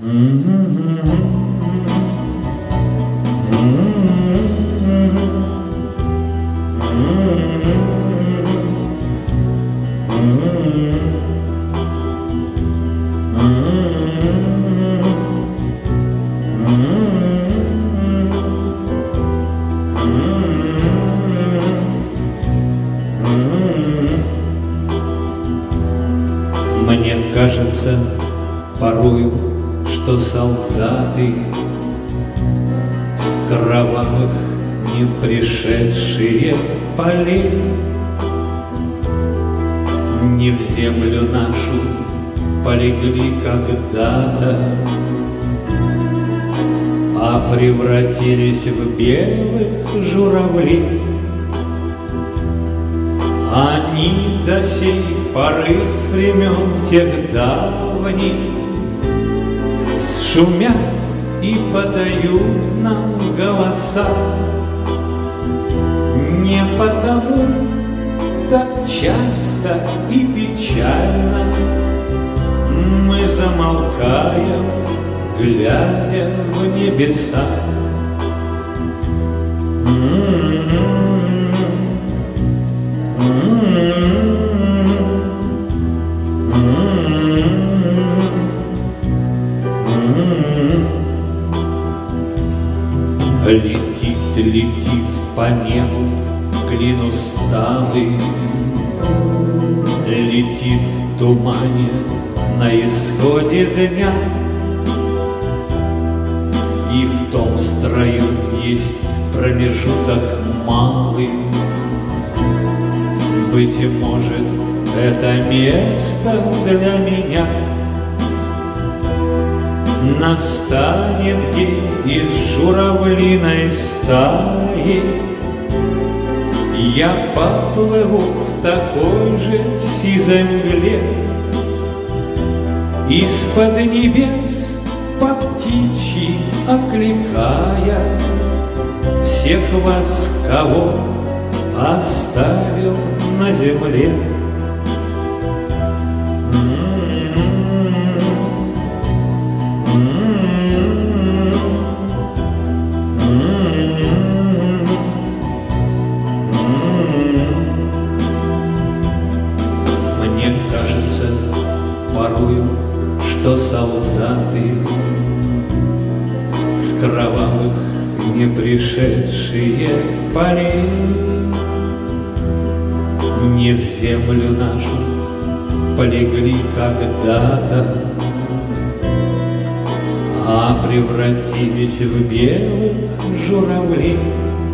Мне кажется порою, что солдаты с кровавых не пришедшие полей не в землю нашу полегли когда-то, а превратились в белых журавлей. Они до сей поры с времен тех давних шумят и подают нам голоса. Не потому так часто и печально мы замолкаем, глядя в небеса. Летит, летит по небу клин усталый, летит в тумане на исходе дня. И в том строю есть промежуток малый. Быть может, это место для меня. Настанет день из журавлиной стаи, я поплыву в такой же сизой мгле. Из-под небес по птичьи окликая всех вас, кого оставил на земле. Мне кажется порою, что солдаты с кровавых не пришедшие полей не в землю нашу полегли когда-то, а превратились в белых журавлей.